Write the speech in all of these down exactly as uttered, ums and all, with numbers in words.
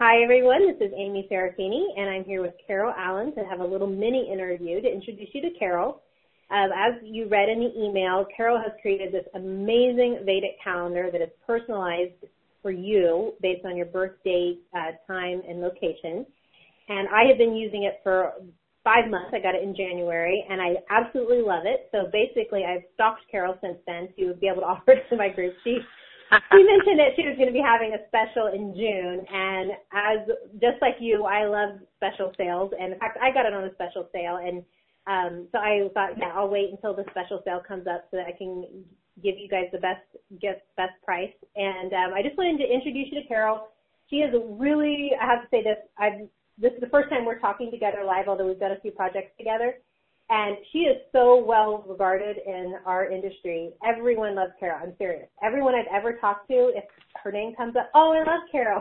Hi, everyone. This is Amy Serafini, and I'm here with Carol Allen to have a little mini interview to introduce you to Carol. Um, as you read in the email, Carol has created this amazing Vedic calendar that is personalized for you based on your birth date, uh, time, and location. And I have been using it for five months. I got it in January, and I absolutely love it. So basically, I've stalked Carol since then to be able to offer it to my group. She She mentioned that she was going to be having a special in June, and as just like you, I love special sales, and in fact, I got it on a special sale, and um, so I thought, yeah, I'll wait until the special sale comes up so that I can give you guys the best get best price. And um, I just wanted to introduce you to Carol. She is a really, I have to say this, I've, this is the first time we're talking together live, although we've done a few projects together. And she is so well regarded in our industry. Everyone loves Carol. I'm serious. Everyone I've ever talked to, if her name comes up, oh, I love Carol.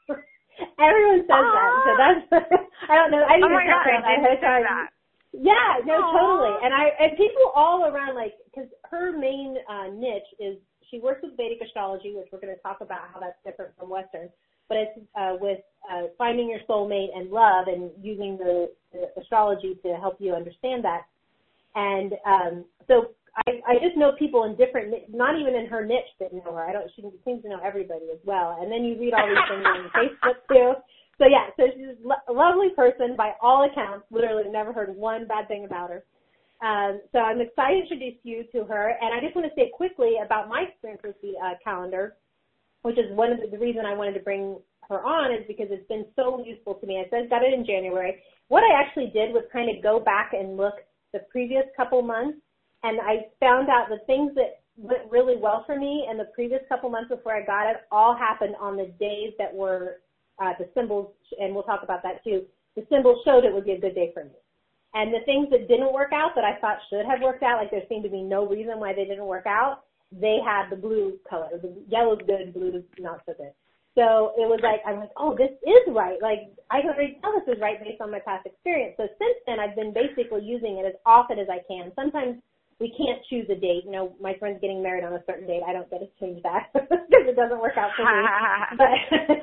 Everyone says Aww. that. So that's, I don't know. I didn't oh my God, I didn't know that. Yeah, no, Aww. totally. And I and people all around, like, because her main uh, niche is she works with Vedic astrology, which we're going to talk about how that's different from Western. But it's uh, with uh, finding your soulmate and love and using the, the astrology to help you understand that. And um, so I, I just know people in different, not even in her niche that know her. I don't. She seems to know everybody as well. And then you read all these things on Facebook too. So yeah, so she's a lovely person by all accounts. Literally never heard one bad thing about her. Um, so I'm excited to introduce you to her. And I just want to say quickly about my experience with the uh, calendar, which is one of the, the reason I wanted to bring her on is because it's been so useful to me. I said got it in January. What I actually did was kind of go back and look the previous couple months, and I found out the things that went really well for me in the previous couple months before I got it all happened on the days that were uh, the symbols, and we'll talk about that too. The symbols showed it would be a good day for me. And the things that didn't work out that I thought should have worked out, like there seemed to be no reason why they didn't work out, they had the blue color. The yellow's good, blue is not so good. So it was like, I'm like, oh, this is right. Like, I can already tell this is right based on my past experience. So since then, I've been basically using it as often as I can. Sometimes we can't choose a date. You know, my friend's getting married on a certain date. I don't get to change that because it doesn't work out for me. but,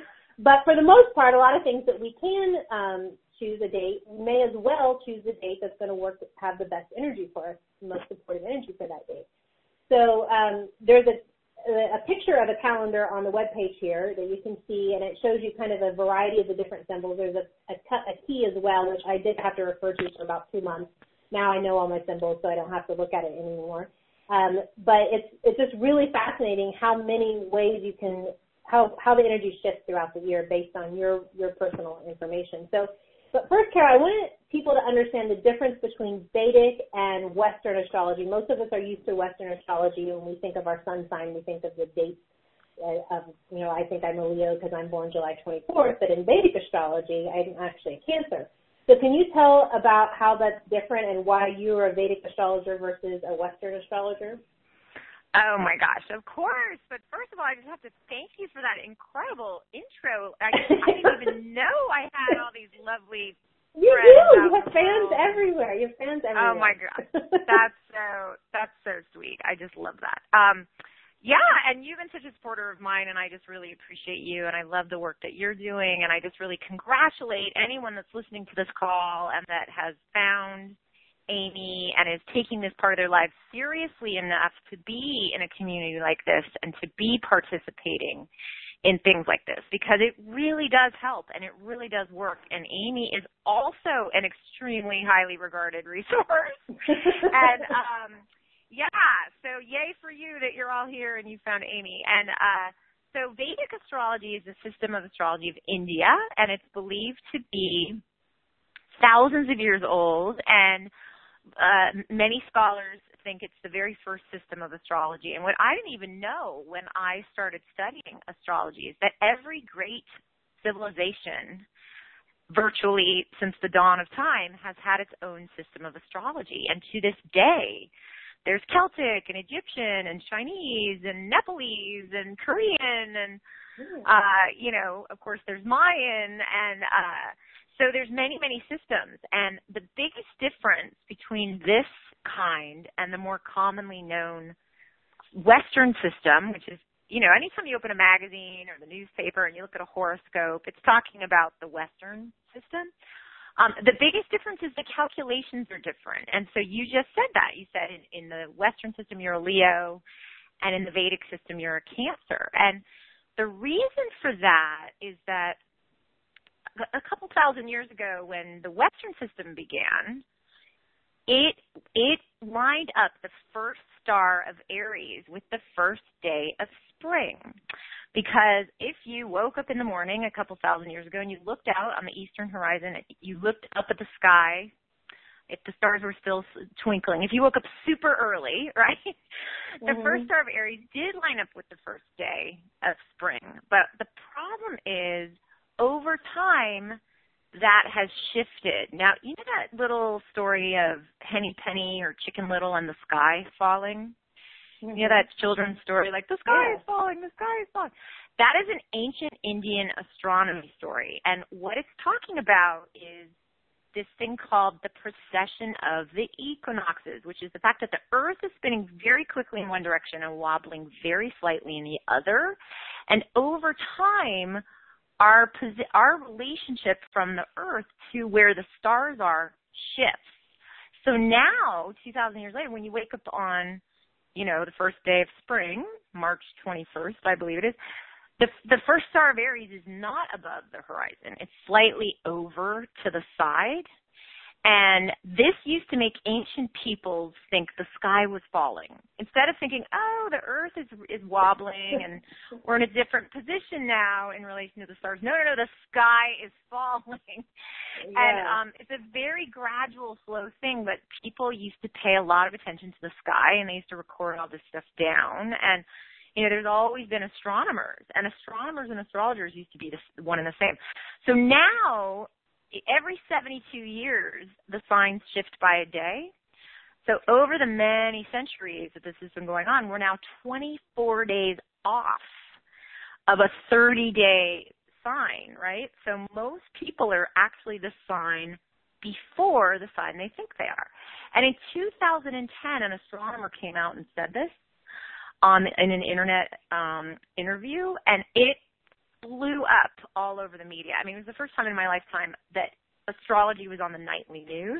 but for the most part, a lot of things that we can um, choose a date, we may as well choose a date that's going to work, have the best energy for us, the most supportive energy for that date. So um, there's a, a picture of a calendar on the web page here that you can see, and it shows you kind of a variety of the different symbols. There's a, a, a key as well, which I did have to refer to for about two months. Now I know all my symbols, so I don't have to look at it anymore. Um, but it's it's just really fascinating how many ways you can, how, how the energy shifts throughout the year based on your, your personal information. So, but first, Kara, I wanted people to understand the difference between Vedic and Western astrology. Most of us are used to Western astrology. When we think of our sun sign, we think of the dates of, you know, I think I'm a Leo because I'm born July twenty-fourth, but in Vedic astrology, I'm actually a Cancer. So can you tell about how that's different and why you're a Vedic astrologer versus a Western astrologer? Oh, my gosh, of course. But first of all, I just have to thank you for that incredible intro. I, I didn't even know I had all these lovely You friends. do. You have fans world. everywhere. You have fans everywhere. Oh, my gosh. That's so, that's so sweet. I just love that. Um, yeah, and you've been such a supporter of mine, and I just really appreciate you, and I love the work that you're doing, and I just really congratulate anyone that's listening to this call and that has found Amy and is taking this part of their lives seriously enough to be in a community like this and to be participating in things like this, because it really does help and it really does work. And Amy is also an extremely highly regarded resource. and um, yeah, so yay for you that you're all here and you found Amy. And uh, so Vedic astrology is a system of astrology of India, and it's believed to be thousands of years old, and Uh, many scholars think it's the very first system of astrology. And what I didn't even know when I started studying astrology is that every great civilization, virtually since the dawn of time, has had its own system of astrology. And to this day, there's Celtic and Egyptian and Chinese and Nepalese and Korean and, uh, you know, of course, there's Mayan and uh So there's many, many systems, and the biggest difference between this kind and the more commonly known Western system, which is you know, anytime you open a magazine or the newspaper and you look at a horoscope, it's talking about the Western system. Um, the biggest difference is the calculations are different. And so you just said that. You said in, in the Western system you're a Leo, and in the Vedic system you're a Cancer. And the reason for that is that a couple thousand years ago when the Western system began, it it lined up the first star of Aries with the first day of spring. Because if you woke up in the morning a couple thousand years ago and you looked out on the eastern horizon, you looked up at the sky, if the stars were still twinkling, if you woke up super early, right, the mm-hmm. first star of Aries did line up with the first day of spring. But the problem is, over time, that has shifted. Now, you know that little story of Henny Penny or Chicken Little and the sky falling? Mm-hmm. You know that children's story, like, the sky yeah. is falling, the sky is falling. That is an ancient Indian astronomy story. And what it's talking about is this thing called the precession of the equinoxes, which is the fact that the Earth is spinning very quickly in one direction and wobbling very slightly in the other. And over time, our posi- our relationship from the Earth to where the stars are shifts. So now, two thousand years later, when you wake up on, you know, the first day of spring, March twenty-first, I believe it is, the the first star of Aries is not above the horizon. It's slightly over to the side. And this used to make ancient peoples think the sky was falling. Instead of thinking, oh, the Earth is is wobbling and we're in a different position now in relation to the stars. No, no, no, the sky is falling. Yeah. And um, it's a very gradual, slow thing, but people used to pay a lot of attention to the sky, and they used to record all this stuff down. And, you know, there's always been astronomers, and astronomers and astrologers used to be the, one and the same. So now, every seventy-two years, the signs shift by a day. So over the many centuries that this has been going on, we're now twenty-four days off of a thirty-day sign, right? So most people are actually the sign before the sign they think they are. And in two thousand ten, an astronomer came out and said this on in an internet um, interview, and it blew up all over the media. I mean, it was the first time in my lifetime that astrology was on the nightly news.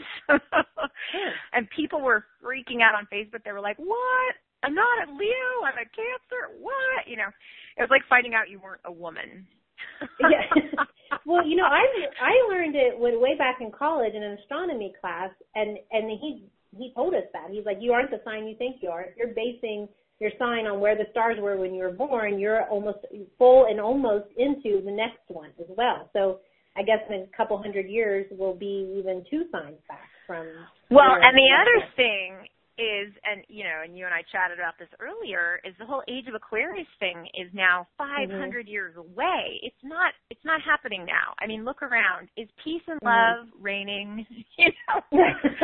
And people were freaking out on Facebook. They were like, what? I'm not a Leo. I'm a Cancer. What? You know, it was like finding out you weren't a woman. Yeah. Well, you know, I I learned it when, way back in college in an astronomy class, and, and he he told us that. He's like, you aren't the sign you think you are. If you're basing your sign on where the stars were when you were born, you're almost full and almost into the next one as well. So I guess in a couple hundred years we'll be even two signs back from. Well, and the other thing is, and you know, and you and I chatted about this earlier, is the whole Age of Aquarius thing is now five hundred mm-hmm. years away. It's not. It's not happening now. I mean, look around. Is peace and love mm-hmm. reigning? You know,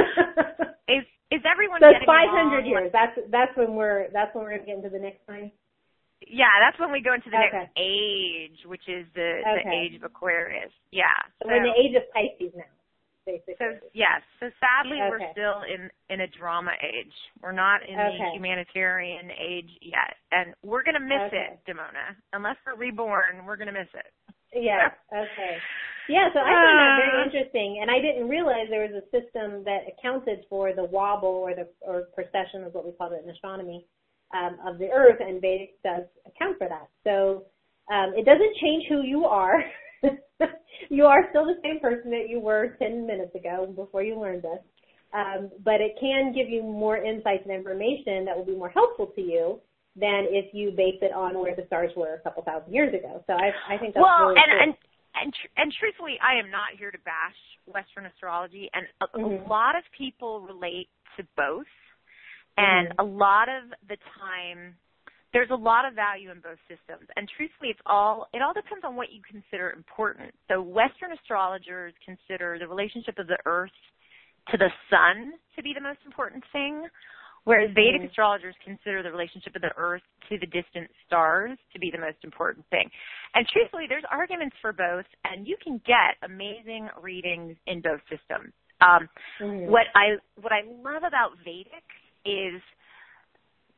is is everyone? So getting five hundred years. That's that's when we're that's when we're going to get into the next sign. Yeah, that's when we go into the okay. next age, which is the, okay. the age of Aquarius. Yeah. So, so we're in the age of Pisces now, basically. So yes. So sadly, okay. we're still in in a drama age. We're not in okay. the humanitarian age yet, and we're gonna miss okay. it, Damona. Unless we're reborn, we're gonna miss it. Yeah. Okay. Yeah. So I found that very interesting, and I didn't realize there was a system that accounted for the wobble or the or precession, is what we call it in astronomy. Um, of the Earth, and Vedic does account for that. So um, it doesn't change who you are. You are still the same person that you were ten minutes ago before you learned this. Um, but it can give you more insights and information that will be more helpful to you than if you base it on where the stars were a couple thousand years ago. So I, I think that's well, really and, cool. and and tr- and truthfully, I am not here to bash Western astrology, and a, mm-hmm. a lot of people relate to both. And mm-hmm. a lot of the time, there's a lot of value in both systems. And truthfully, it's all it all depends on what you consider important. So Western astrologers consider the relationship of the Earth to the sun to be the most important thing, whereas mm-hmm. Vedic astrologers consider the relationship of the Earth to the distant stars to be the most important thing. And truthfully, there's arguments for both, and you can get amazing readings in both systems. Um, mm-hmm. What I what I love about Vedic is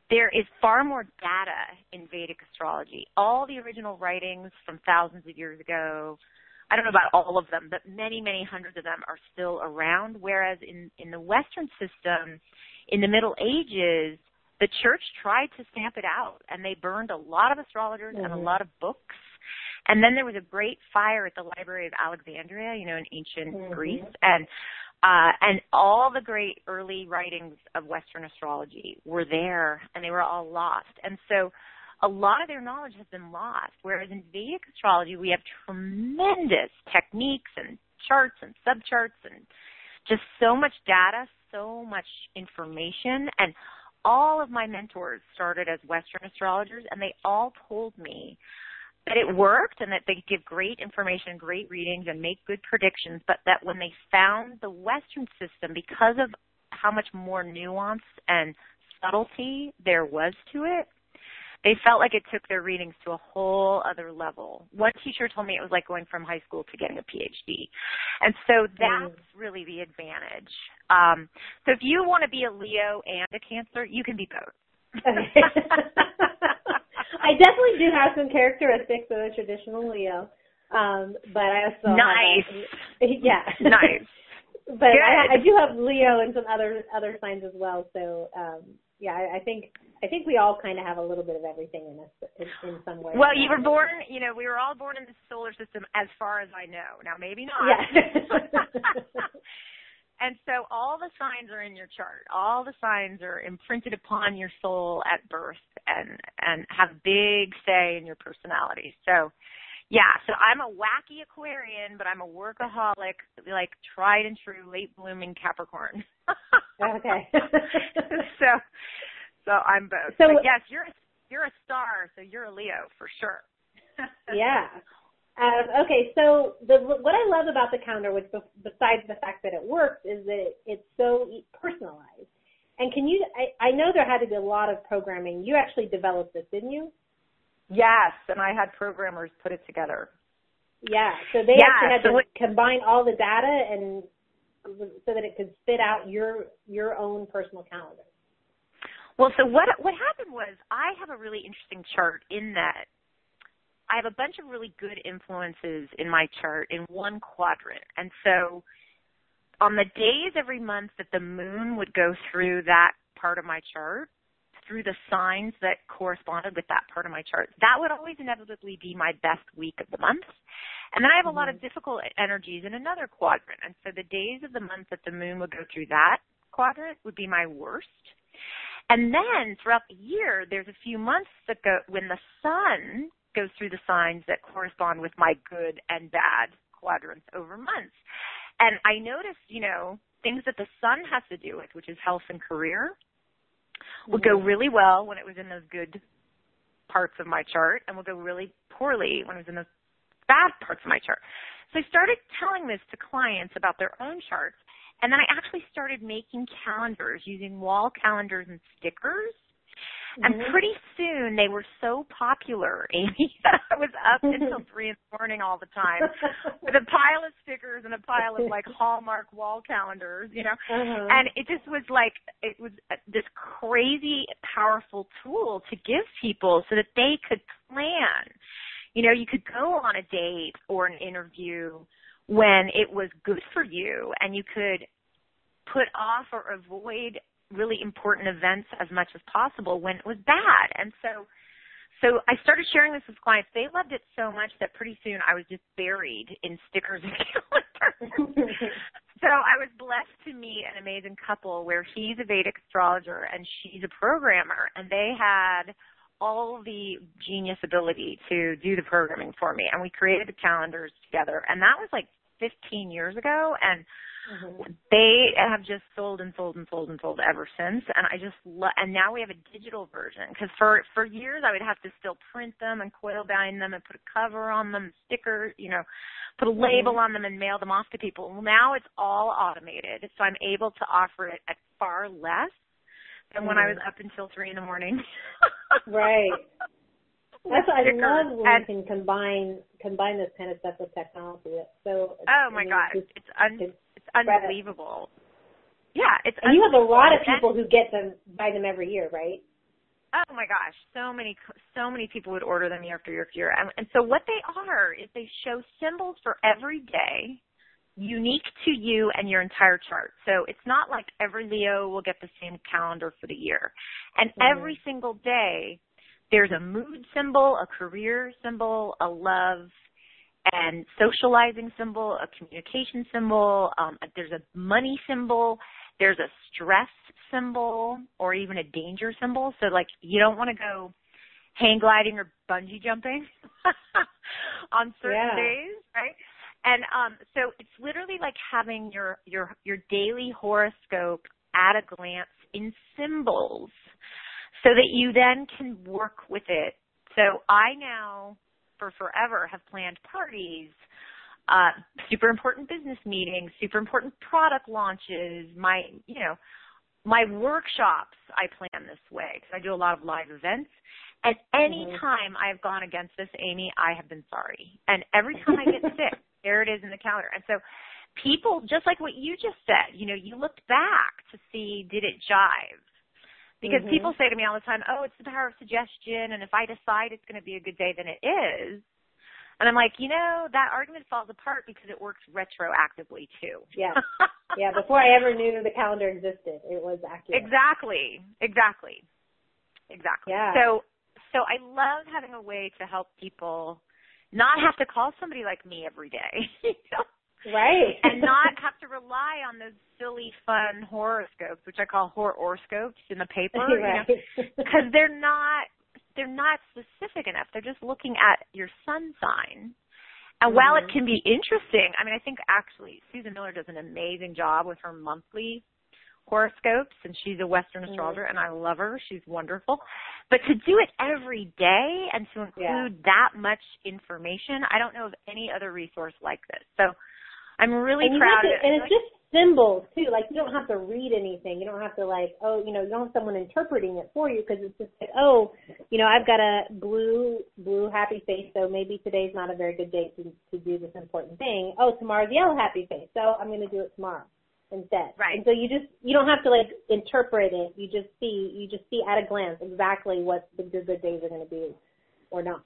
there is far more data in Vedic astrology. All the original writings from thousands of years ago, I don't know about all of them, but many, many hundreds of them are still around, whereas in, in the Western system, in the Middle Ages, the church tried to stamp it out, and they burned a lot of astrologers mm-hmm. and a lot of books. And then there was a great fire at the Library of Alexandria, you know, in ancient mm-hmm. Greece, and uh, and all the great early writings of Western astrology were there, and they were all lost. And so a lot of their knowledge has been lost, whereas in Vedic astrology we have tremendous techniques and charts and subcharts and just so much data, so much information. And all of my mentors started as Western astrologers, and they all told me that it worked and that they give great information, great readings, and make good predictions, but that when they found the Western system, because of how much more nuance and subtlety there was to it, they felt like it took their readings to a whole other level. One teacher told me it was like going from high school to getting a P H D. And so that's mm. really the advantage. Um, so if you want to be a Leo and a Cancer, you can be both. Okay. I definitely do have some characteristics of a traditional Leo, um, but I also nice. have a, yeah, nice. But I, I do have Leo and some other other signs as well. So um, yeah, I, I think I think we all kind of have a little bit of everything in us in, in some way. Well, you were born, you know, we were all born in the solar system, as far as I know. Now, maybe not. Yeah. And so all the signs are in your chart. All the signs are imprinted upon your soul at birth and, and have big say in your personality. So, yeah, so I'm a wacky Aquarian, but I'm a workaholic, like tried and true, late blooming Capricorn. Okay. so, so I'm both. So, but yes, you're, you're a star, so you're a Leo for sure. Yeah. Um, okay, so the, what I love about the calendar, which besides the fact that it works, is that it, it's so personalized. And can you, I, I know there had to be a lot of programming. You actually developed this, didn't you? Yes, and I had programmers put it together. Yeah, so they yeah, actually had so to what, combine all the data and so that it could spit out your your own personal calendar. Well, so what what happened was I have a really interesting chart in that I have a bunch of really good influences in my chart in one quadrant. And so on the days every month that the moon would go through that part of my chart, through the signs that corresponded with that part of my chart, that would always inevitably be my best week of the month. And then I have a lot of difficult energies in another quadrant. And so the days of the month that the moon would go through that quadrant would be my worst. And then throughout the year, there's a few months that go when the sun goes through the signs that correspond with my good and bad quadrants over months. And I noticed, you know, things that the sun has to do with, which is health and career, would go really well when it was in those good parts of my chart and would go really poorly when it was in those bad parts of my chart. So I started telling this to clients about their own charts, and then I actually started making calendars using wall calendars and stickers. And mm-hmm. pretty soon they were so popular, Amy, that I was up until three in the morning all the time with a pile of stickers and a pile of like Hallmark wall calendars, you know. Uh-huh. And it just was like, it was this crazy, powerful tool to give people so that they could plan. You know, you could go on a date or an interview when it was good for you, and you could put off or avoid really important events as much as possible when it was bad. And so so I started sharing this with clients. They loved it so much that pretty soon I was just buried in stickers and calendars. So I was blessed to meet an amazing couple where he's a Vedic astrologer and she's a programmer, and they had all the genius ability to do the programming for me. And we created the calendars together. And that was like fifteen years ago, and mm-hmm. they have just sold and sold and sold and sold ever since. And I just lo- and now we have a digital version, because for for years I would have to still print them and coil bind them and put a cover on them, sticker, you know, put a label mm-hmm. on them and mail them off to people. Well, now it's all automated, so I'm able to offer it at far less than mm-hmm. when I was up until three in the morning. Right. That's what I love when and, we can combine combine this kind of stuff with technology. So oh my I mean, God, it's it's, un, it's, it's unbelievable. Yeah, it's and you have a lot of people who get them, buy them every year, right? Oh my gosh, so many, so many people would order them year after year after year. And, and so what they are is they show symbols for every day, unique to you and your entire chart. So it's not like every Leo will get the same calendar for the year. And mm-hmm. every single day, there's a mood symbol, a career symbol, a love and socializing symbol, a communication symbol. Um, there's a money symbol. There's a stress symbol or even a danger symbol. So, like, you don't want to go hang gliding or bungee jumping on certain yeah. days, right? And um, so it's literally like having your, your, your daily horoscope at a glance in symbols so that you then can work with it. So I now, for forever, have planned parties, uh, super important business meetings, super important product launches, my, you know, my workshops I plan this way because I do a lot of live events. And any mm-hmm. time I've gone against this, Amy, I have been sorry. And every time I get sick, there it is in the calendar. And so people, just like what you just said, you know, you looked back to see, did it jive? Because mm-hmm. people say to me all the time, oh, it's the power of suggestion, and if I decide it's going to be a good day, then it is. And I'm like, you know, that argument falls apart because it works retroactively, too. Yeah. Yeah, before I ever knew the calendar existed, it was accurate. Exactly. Exactly. Exactly. Yeah. So, so I love having a way to help people not have to call somebody like me every day. You know? Right. And not have to rely on those silly, fun horoscopes, which I call horoscopes in the paper, right. you know, because they're not, they're not specific enough. They're just looking at your sun sign. And mm-hmm. while it can be interesting, I mean, I think actually Susan Miller does an amazing job with her monthly horoscopes, and she's a Western mm-hmm. astrologer, and I love her. She's wonderful. But to do it every day and to include yeah. that much information, I don't know of any other resource like this. So I'm really and proud to, of it. And it's just symbols, too. Like, you don't have to read anything. You don't have to, like, oh, you know, you don't have someone interpreting it for you because it's just like, oh, you know, I've got a blue, blue happy face, so maybe today's not a very good day to, to do this important thing. Oh, tomorrow's yellow happy face, so I'm going to do it tomorrow instead. Right. And so you just, you don't have to, like, interpret it. You just see, you just see at a glance exactly what the good, good days are going to be or not.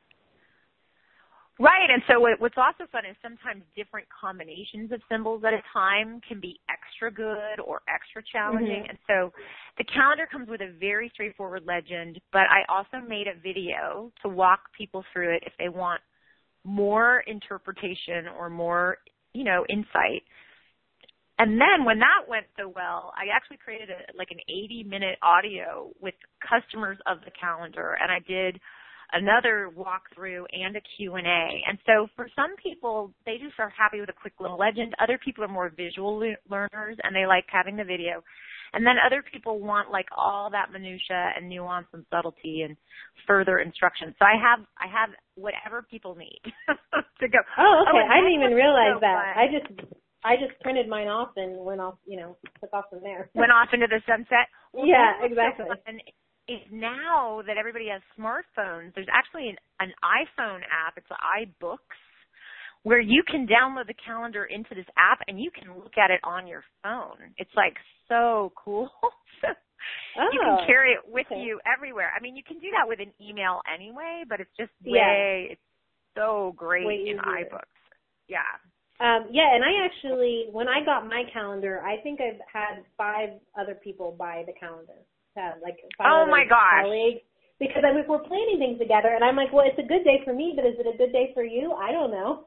Right, and so what's also fun is sometimes different combinations of symbols at a time can be extra good or extra challenging. Mm-hmm. And so the calendar comes with a very straightforward legend, but I also made a video to walk people through it if they want more interpretation or more, you know, insight. And then when that went so well, I actually created a, like an eighty minute audio with customers of the calendar, and I did another walkthrough and a Q and A. And so for some people, they just are happy with a quick little legend. Other people are more visual le- learners, and they like having the video. And then other people want like all that minutia and nuance and subtlety and further instruction. So I have I have whatever people need to go. Oh, okay. Oh, I didn't even realize so that. fun. I just I just printed mine off and went off, you know, took off from there. Went off into the sunset. Well, yeah, exactly. So is now that everybody has smartphones, there's actually an, an iPhone app. It's iBooks, where you can download the calendar into this app and you can look at it on your phone. It's like so cool. Oh, you can carry it with okay. you everywhere. I mean, you can do that with an email anyway, but it's just way, yeah. it's so great way in easier. iBooks. Yeah. Um, yeah, and I actually, when I got my calendar, I think I've had five other people buy the calendar. Uh, like five oh other my gosh. colleagues. Because I mean, we're planning things together, and I'm like, well, it's a good day for me, but is it a good day for you? I don't know.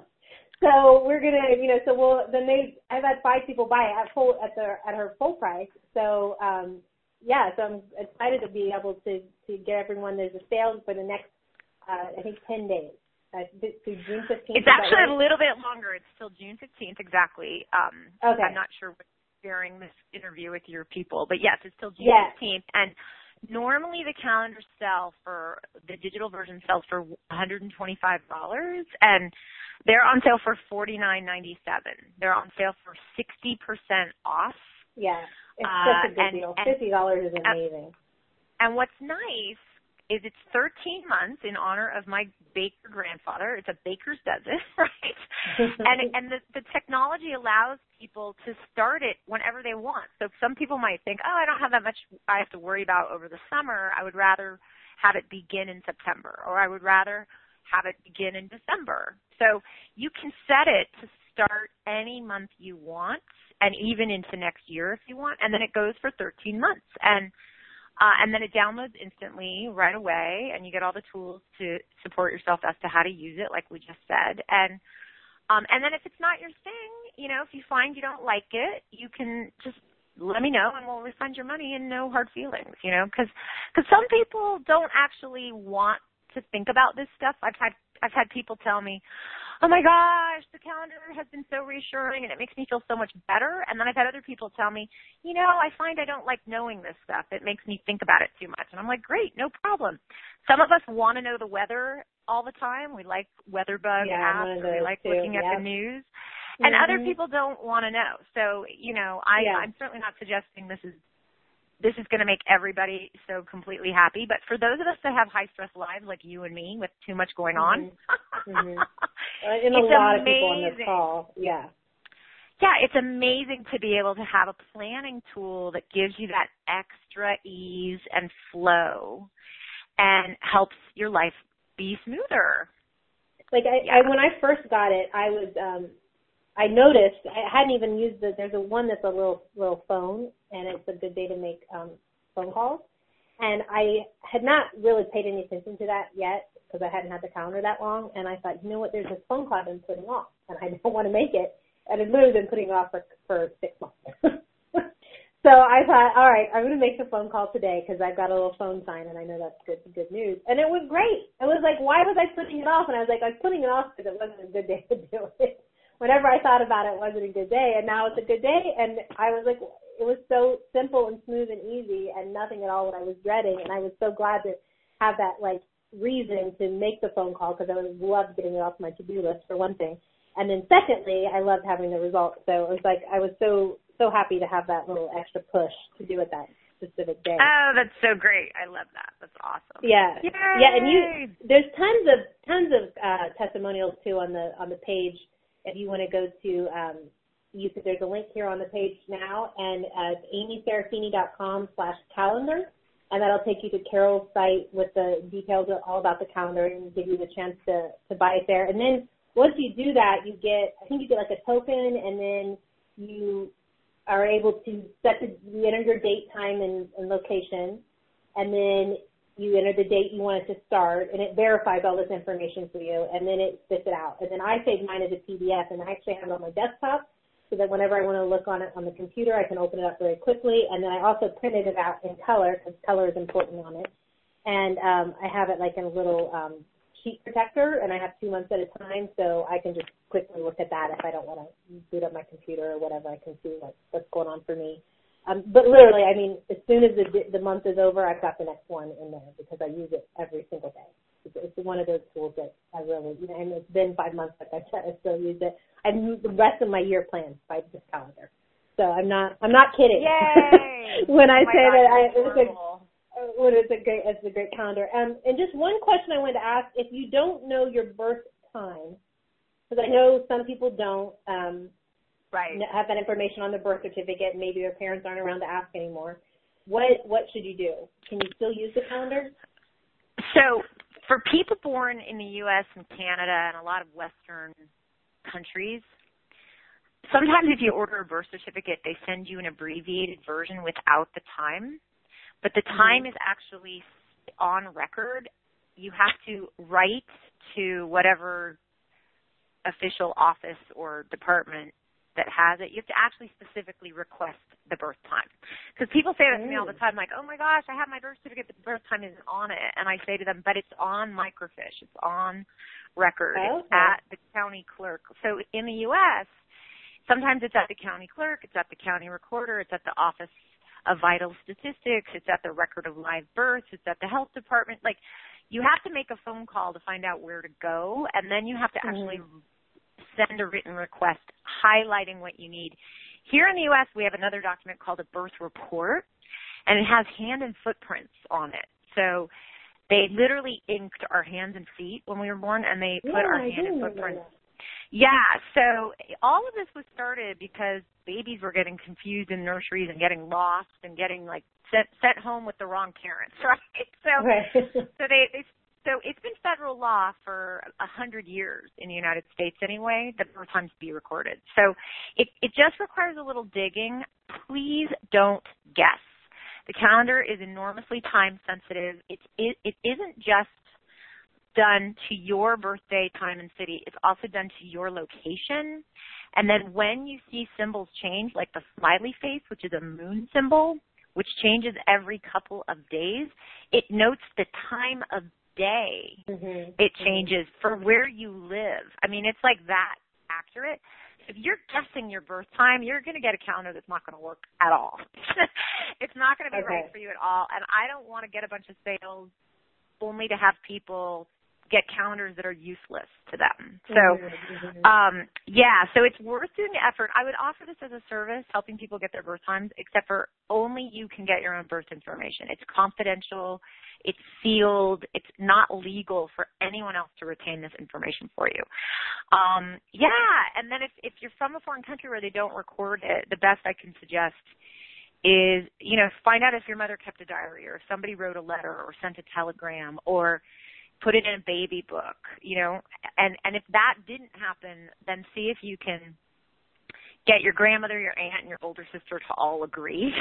So we're gonna, you know, so we'll then they. I've had five people buy it at full at their at her full price. So um, yeah, so I'm excited to be able to to get everyone. There's a sale for the next, uh, I think, ten days. Uh, through June fifteenth. It's actually right? a little bit longer. It's till June fifteenth exactly. Um, okay. I'm not sure what sharing this interview with your people, but yes, it's till June yes. fifteenth. And normally the calendar sell for, the digital version sells for one hundred twenty-five dollars, and they're on sale for forty-nine ninety-seven. They're on sale for sixty percent off. Yeah, it's uh, such a good and, deal. And, fifty dollars is amazing. And what's nice, is it's thirteen months in honor of my baker grandfather. It's a baker's dozen, right? and and the, the technology allows people to start it whenever they want. So some people might think, oh, I don't have that much I have to worry about over the summer. I would rather have it begin in September, or I would rather have it begin in December. So you can set it to start any month you want, and even into next year if you want, and then it goes for thirteen months. And Uh, and then it downloads instantly right away, and you get all the tools to support yourself as to how to use it, like we just said. And um, and then if it's not your thing, you know, if you find you don't like it, you can just let me know, and we'll refund your money, and no hard feelings, you know, because because some people don't actually want to think about this stuff. I've had I've had people tell me, oh my gosh, the calendar has been so reassuring and it makes me feel so much better. And then I've had other people tell me, you know, I find I don't like knowing this stuff. It makes me think about it too much. And I'm like, great, no problem. Some of us want to know the weather all the time. We like WeatherBug yeah, apps, or we like too. looking Yep. at the news. And mm-hmm. other people don't want to know. So, you know, I, yeah. I'm certainly not suggesting this is this is going to make everybody so completely happy. But for those of us that have high-stress lives like you and me with too much going on, mm-hmm. mm-hmm. and a it's lot amazing. of people on this call, yeah. Yeah, it's amazing to be able to have a planning tool that gives you that extra ease and flow and helps your life be smoother. Like I, yeah. I when I first got it, I was um I noticed I hadn't even used the there's a one that's a little little phone, and it's a good day to make um phone calls. And I had not really paid any attention to that yet because I hadn't had the calendar that long, and I thought, you know what, there's this phone call I've been putting off and I don't want to make it. And I've literally been putting it off for for six months. So I thought, all right, I'm going to make the phone call today because I've got a little phone sign, and I know that's good good news. And it was great. It was like, why was I putting it off? And I was like, I was putting it off because it wasn't a good day to do it. Whenever I thought about it, it wasn't a good day, and now it's a good day. And I was like, it was so simple and smooth and easy, and nothing at all what I was dreading. And I was so glad to have that like reason to make the phone call because I loved getting it off my to-do list for one thing. And then secondly, I loved having the results. So it was like I was so so happy to have that little extra push to do it that specific day. Oh, that's so great. I love that. That's awesome. Yeah. Yay! Yeah, and you there's tons of tons of uh, testimonials too on the on the page. If you want to go to um you could, there's a link here on the page now, and uh, it's amy serafini dot com slash calendar, and that'll take you to Carol's site with the details all about the calendar and give you the chance to, to buy it there. And then once you do that, you get, I think you get like a token, and then you are able to set the, you enter your date, time, and, and location, and then you enter the date you want it to start, and it verifies all this information for you, and then it spits it out. And then I save mine as a P D F, and I actually have it on my desktop, so that whenever I want to look on it on the computer, I can open it up very quickly. And then I also printed it out in color, because color is important on it. And um, I have it like in a little um, sheet protector, and I have two months at a time, so I can just quickly look at that if I don't want to boot up my computer or whatever. I can see what, what's going on for me. Um, but literally, I mean, as soon as the, the month is over, I've got the next one in there because I use it every single day. It's, it's one of those tools that I really, you know, and it's been five months, like I said, I still use it. I moved the rest of my year plans by this calendar. So I'm not, I'm not kidding. Yay! when I oh say God, that I, it's a, cool. when it's a great, it's a great calendar. Um, and just one question I wanted to ask: if you don't know your birth time, because I know some people don't, um, right, have that information on the birth certificate, and maybe their parents aren't around to ask anymore. What what should you do? Can you still use the calendar? So for people born in the U S and Canada and a lot of Western countries, sometimes if you order a birth certificate, they send you an abbreviated version without the time. But the time mm-hmm. is actually on record. You have to write to whatever official office or department that has it. You have to actually specifically request the birth time. Because people say that to me all the time, like, oh my gosh, I have my birth certificate, but the birth time isn't on it. And I say to them, but it's on microfiche. It's on record. Okay. It's at the county clerk. So in the U S, sometimes it's at the county clerk, it's at the county recorder, it's at the office of vital statistics, it's at the record of live births, it's at the health department. Like, you have to make a phone call to find out where to go, and then you have to actually mm-hmm. send a written request highlighting what you need. Here in the U S, we have another document called a birth report, and it has hand and footprints on it. So They literally inked our hands and feet when we were born, and they put Yeah, our I hand and do footprints. remember Yeah, so all of this was started because babies were getting confused in nurseries and getting lost and getting like sent sent home with the wrong parents, right? So, that. Right. so they, they so it's been federal law for a hundred years in the United States anyway that birth times be recorded. So it it just requires a little digging. Please don't guess. The calendar is enormously time sensitive. It's it, it isn't just done to your birthday, time, and city. It's also done to your location. And then when you see symbols change, like the smiley face, which is a moon symbol, which changes every couple of days, it notes the time of day Mm-hmm. it changes for where you live. I mean, it's like that accurate. If you're guessing your birth time, you're going to get a calendar that's not going to work at all. It's not going to be Okay. right for you at all. And I don't want to get a bunch of sales only to have people get calendars that are useless to them. So, Mm-hmm. um, yeah, so it's worth doing the effort. I would offer this as a service, helping people get their birth times, except for only you can get your own birth information. It's confidential. It's sealed. It's not legal for anyone else to retain this information for you. Um, yeah, and then if, if you're from a foreign country where they don't record it, the best I can suggest is, you know, find out if your mother kept a diary or if somebody wrote a letter or sent a telegram or put it in a baby book, you know, and, and if that didn't happen, then see if you can get your grandmother, your aunt, and your older sister to all agree,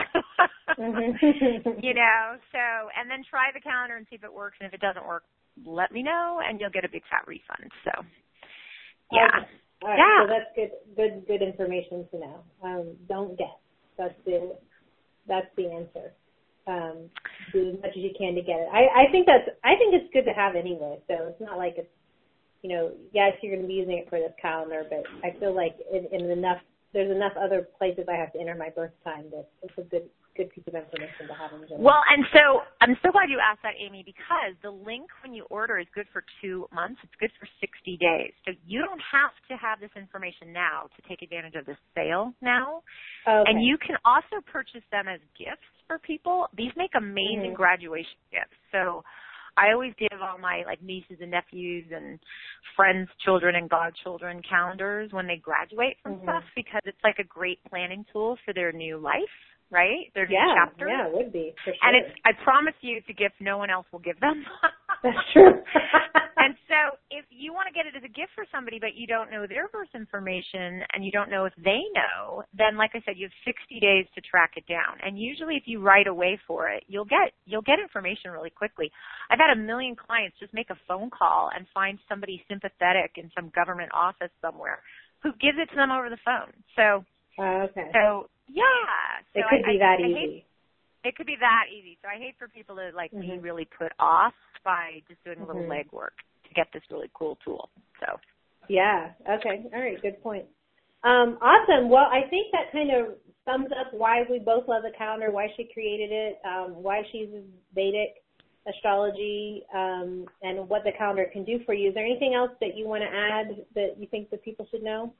Mm-hmm. you know, so, and then try the calendar and see if it works, and if it doesn't work, let me know, and you'll get a big fat refund, so, yeah. Okay. All right. Yeah. So that's good, good, good information to know. Um, don't guess. That's the, that's the answer. Um, do as much as you can to get it. I, I think that's, I think it's good to have anyway. So it's not like it's, you know, yes, you're going to be using it for this calendar, but I feel like in, in enough, there's enough other places I have to enter my birth time that it's a good, good piece of information to have in general. Well, and so I'm so glad you asked that, Amy, because the link when you order is good for two months. It's good for sixty days. So you don't have to have this information now to take advantage of this sale now. Okay. And you can also purchase them as gifts for people. These make amazing Mm-hmm. graduation gifts. So I always give all my like nieces and nephews and friends' children and godchildren calendars when they graduate from Mm-hmm. stuff because it's like a great planning tool for their new life, right? Their new Yeah, chapter. yeah, it would be, for sure. And it's, I promise you, it's a gift no one else will give them. That's true. And so if you want to get it as a gift for somebody, but you don't know their birth information and you don't know if they know, then like I said, you have sixty days to track it down. And usually if you write away for it, you'll get, you'll get information really quickly. I've had a million clients just make a phone call and find somebody sympathetic in some government office somewhere who gives it to them over the phone. So, Uh, okay. so yeah. So It could I, be I, that I easy. hate, it could be that easy. So I hate for people to like Mm-hmm. be really put off by just doing a little Mm-hmm. legwork to get this really cool tool. So Yeah. Okay. All right. Good point. Um, awesome. Well, I think that kind of sums up why we both love the calendar, why she created it, um, why she uses Vedic astrology, um, and what the calendar can do for you. Is there anything else that you want to add that you think that people should know?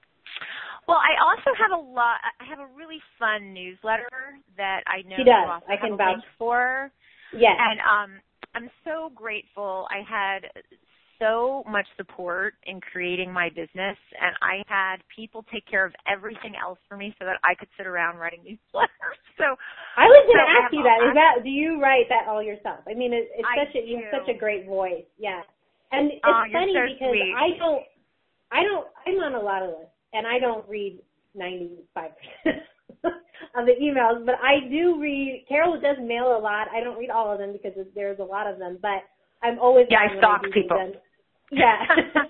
well, I also have a lot. I have a really fun newsletter that I know She does. you also I can have a vouch. link for. Yes. And um, I'm so grateful. I had so much support in creating my business, and I had people take care of everything else for me so that I could sit around writing newsletters. So I was going so to I ask have you all that. Is that do you write that all yourself? I mean, it, it's I such a you have do. such a great voice. Yeah. And it's Oh, you're funny so because sweet. I don't I don't I'm on a lot of lists and I don't read ninety-five percent of the emails, but I do read. Carol does mail a lot. I don't read all of them because there's a lot of them, but I'm always Yeah, I glad when stalk do read people. them. Yeah.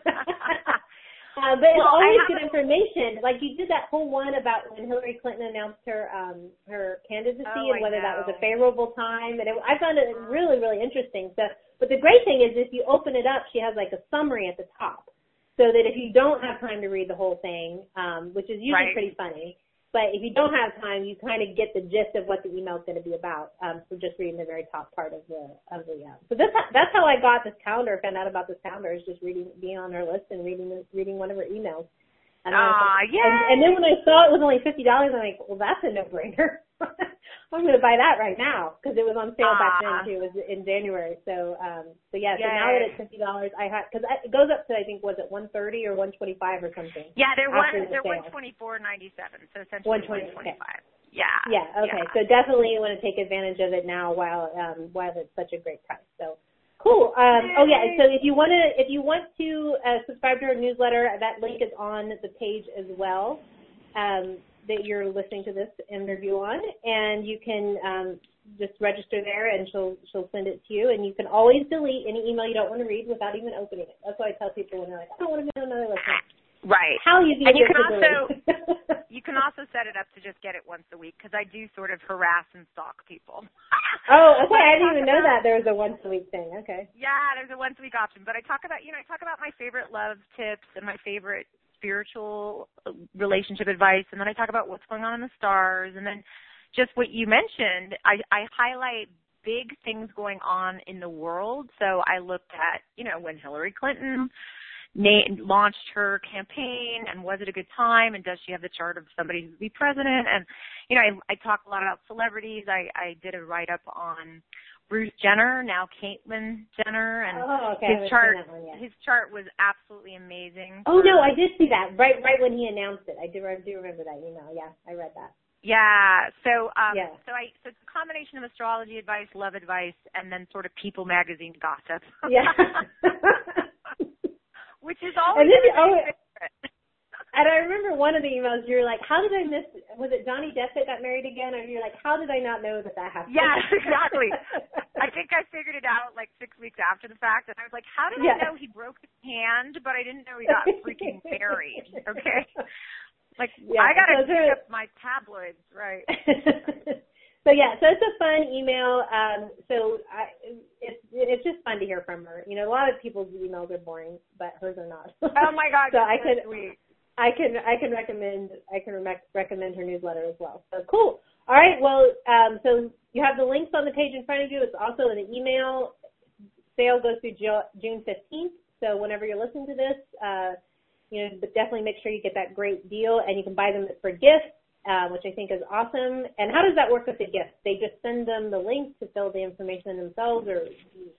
Uh, but it's Well, I always have good a- information. Like you did that whole one about when Hillary Clinton announced her um, her candidacy Oh, and whether I that was a know. favorable time. And it, I found it really, really interesting. So, but the great thing is if you open it up, she has like a summary at the top, so that if you don't have time to read the whole thing, um, which is usually Right. pretty funny, but if you don't have time, you kind of get the gist of what the email is going to be about. Um, so just reading the very top part of the of the. Uh, so this that's how I got this calendar. Found out about this calendar is just reading, being on her list and reading reading one of her emails. And, I was Aw, like, yay! and, and then when I saw it was only fifty dollars, I'm like, well, that's a no-brainer. I'm going to buy that right now because it was on sale back then Ah. too. It was in January. So, um, so yeah. So Yay. now that it's fifty dollars, I have because it goes up to I think was it one thirty or one twenty five or something. Yeah, they're one, the they're sale. one twenty four ninety seven. So essentially one twenty. one twenty five. Okay. Yeah. Yeah. Okay. Yeah. So definitely you want to take advantage of it now while um, while it's such a great price. So cool. Um, oh yeah. So if you want to if you want to uh, subscribe to our newsletter, that link is on the page as well. Um, that you're listening to this interview on, and you can um, just register there, and she'll she'll send it to you. And you can always delete any email you don't want to read without even opening it. That's what I tell people when they're like, I don't want to be on another listener. Right. How easy And it you is can to also delete. you can also set it up to just get it once a week because I do sort of harass and stalk people. Oh, okay. But I didn't even know about, that there was a once a week thing. Okay. Yeah, there's a once a week option. But I talk about you know I talk about my favorite love tips and my favorite spiritual relationship advice, and then I talk about what's going on in the stars, and then just what you mentioned, I, I highlight big things going on in the world. So I looked at, you know, when Hillary Clinton na- launched her campaign, and was it a good time, and does she have the chart of somebody who would be president? And, you know, I, I talk a lot about celebrities. I, I did a write-up on Bruce Jenner, now Caitlyn Jenner, and oh, okay. his chart one, his chart was absolutely amazing. Oh, for, no, I did see that right right when he announced it. I do, I do remember that email. Yeah, I read that. Yeah. So um Yeah. so I so it's a combination of astrology advice, love advice, and then sort of People magazine gossip. Yeah. Which is always and, then, my oh, favorite. and I remember one of the emails you were like, how did I miss, was it Johnny Depp that got married again? Or you're like, how did I not know that that happened? Yes, exactly. I think I figured it out like six weeks after the fact, and I was like, how did yeah. I know he broke his hand, but I didn't know he got freaking married, okay? Like, yeah, I got to so pick up my tabloids, right? So, yeah, so it's a fun email. Um, so I, it's, it's just fun to hear from her. You know, a lot of people's emails are boring, but hers are not. Oh, my God. So I can, sweet. I can, I can recommend, I can rec- recommend her newsletter as well. So cool. All right. Well, um, so you have the links on the page in front of you. It's also in the email. Sale goes through June fifteenth. So whenever you're listening to this, uh, you know, but definitely make sure you get that great deal, and you can buy them for gifts, uh, which I think is awesome. And how does that work with the gifts? They just send them the link to fill the information in themselves, or?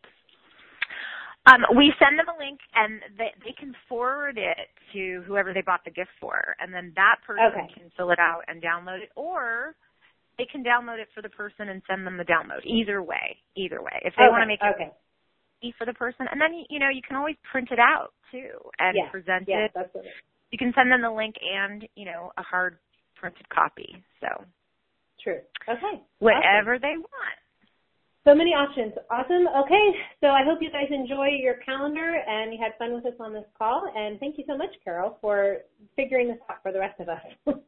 Um, we send them a link, and they, they can forward it to whoever they bought the gift for, and then that person Okay. can fill it out and download it, or they can download it for the person and send them the download. Either way, either way. If they Okay. want to make it okay. easy for the person, and then, you know, you can always print it out, too, and yeah. present yeah, it. That's what it is. You can send them the link and, you know, a hard printed copy. So True. Okay. whatever awesome. they want. So many options. Awesome. Okay. So I hope you guys enjoy your calendar and you had fun with us on this call. And thank you so much, Carol, for figuring this out for the rest of us.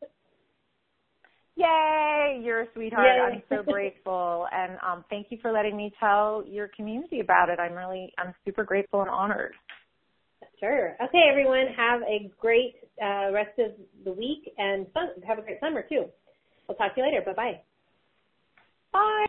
Yay, you're a sweetheart. Yay. I'm so grateful. And um, thank you for letting me tell your community about it. I'm really, I'm super grateful and honored. Sure. Okay, everyone. Have a great uh, rest of the week and fun. Have a great summer, too. We'll talk to you later. Bye-bye. Bye.